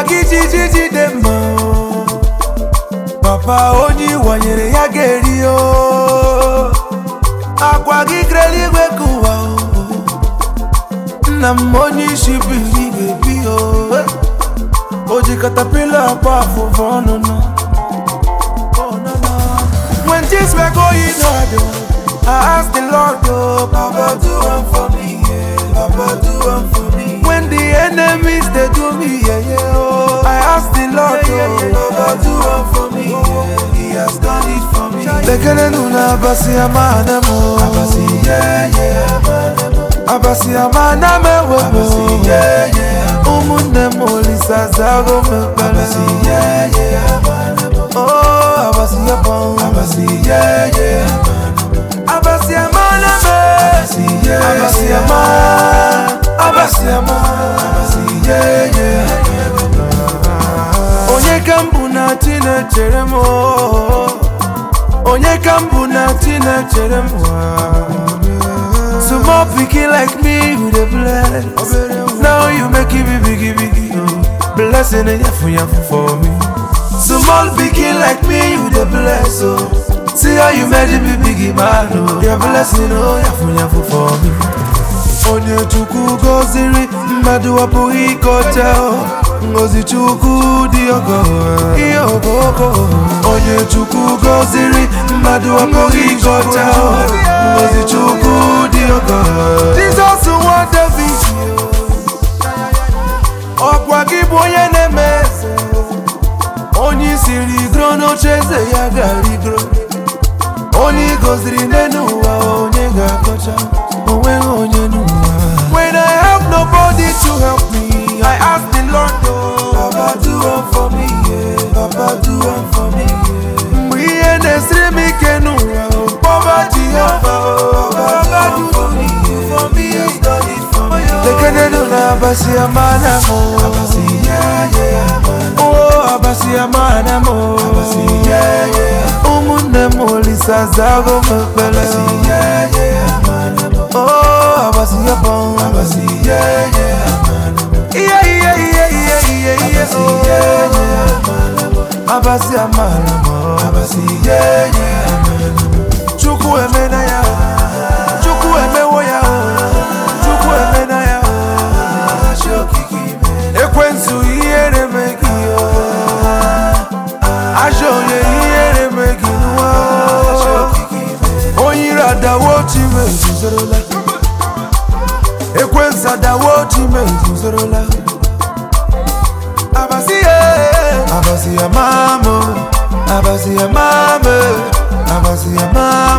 Akwagi jiji demo Papa onyi wanyere ya geri o Akwagi kreli gwekuwa Na monyi shibiri gebi o Oji katapila pa fuvono no When things were going hard I asked the Lord, oh, Papa, do one for me, yeah. Papa, do one for me. When the enemies, they do me, yeah, yeah, oh. I asked the Lord, oh, Papa, do one for me, yeah. He has done it for me. Lekene nuna abasi amana mo. Abasi, yeah, yeah. Abasi amana me wo. Abasi, yeah, yeah. Umune mo lisa zago me pele. Abasi, yeah, yeah. Oh, abasi yapon. Abasi, yeah, yeah. Abasi amana me, Abasi amana, Abasi amana, Abasi yeah yeah. Onye kambuna tina cheremo, Onye kambuna tina cheremo. Small picky like me with a bless. Now you make it biggie, blessing and yafu for me. Small picky like me with a bless, oh. See how you made it biggie man, oh. Your blessing, oh, yafu for me. Onye chuku goziri, mmadu wapu ikocha, ngozi chuku diogo, iyogoko. Onye chuku goziri, mmadu wapu ikocha, ngozi chuku diogo. Jesus want the video, Akwagi boye nemese. Onye siri grono cheze ya gari grono. Only goes in the new When I have nobody to help me, I ask the Lord, oh, Papa, do one for me, yeah. Papa, do one for me, yeah. We and the stream, poverty, Papa, do for me, yeah. For me, he's done it for me. They can't do that, Abasi amana mo. Abasi, yeah, yeah. Oh, Abasi amana mo. Abasi, yeah, yeah. Lisa zago mepele. Abasi yeah yeah. Oh, Abasi yapon. Abasi yeah yeah. Yeah yeah yeah yeah yeah yeah. Abasi yeah yeah. Abasi amana mo. Abasi yeah yeah. Chuku emena ya. Chuku emewo ya. Chuku emena ya. Shokiki me. Ekwensu iyere meki yo. Ajo ye iyere meki nuwa. Da what you mean to Zerola. Ekwensa da what you mean to Zerola. Abasi Abasi mama, Abasi mama, Abasi mama.